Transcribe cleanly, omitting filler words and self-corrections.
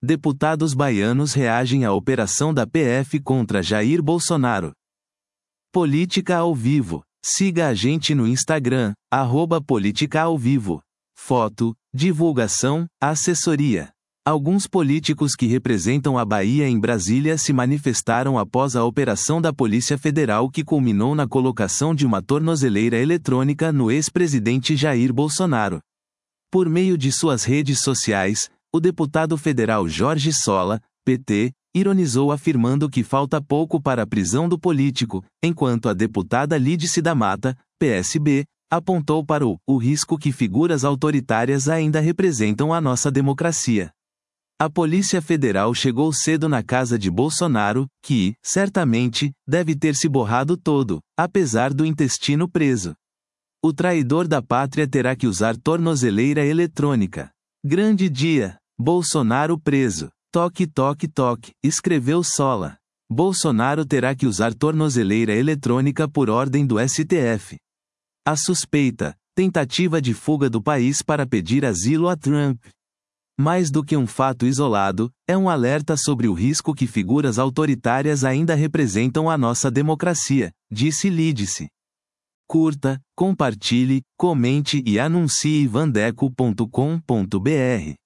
Deputados baianos reagem à operação da PF contra Jair Bolsonaro. Política ao vivo. Siga a gente no Instagram, @politicaauvivo. Foto, divulgação, assessoria. Alguns políticos que representam a Bahia em Brasília se manifestaram após a operação da Polícia Federal que culminou na colocação de uma tornozeleira eletrônica no ex-presidente Jair Bolsonaro. Por meio de suas redes sociais, o deputado federal Jorge Sola, PT, ironizou afirmando que falta pouco para a prisão do político, enquanto a deputada Lídice da Mata, PSB, apontou para o risco que figuras autoritárias ainda representam à nossa democracia. A Polícia Federal chegou cedo na casa de Bolsonaro, que, certamente, deve ter se borrado todo, apesar do intestino preso. O traidor da pátria terá que usar tornozeleira eletrônica. Grande dia! Bolsonaro preso. Toque, toque, toque, escreveu Sola. Bolsonaro terá que usar tornozeleira eletrônica por ordem do STF. A suspeita: tentativa de fuga do país para pedir asilo a Trump. Mais do que um fato isolado, é um alerta sobre o risco que figuras autoritárias ainda representam à nossa democracia, disse Lídice. Curta, compartilhe, comente e anuncie vandeco.com.br.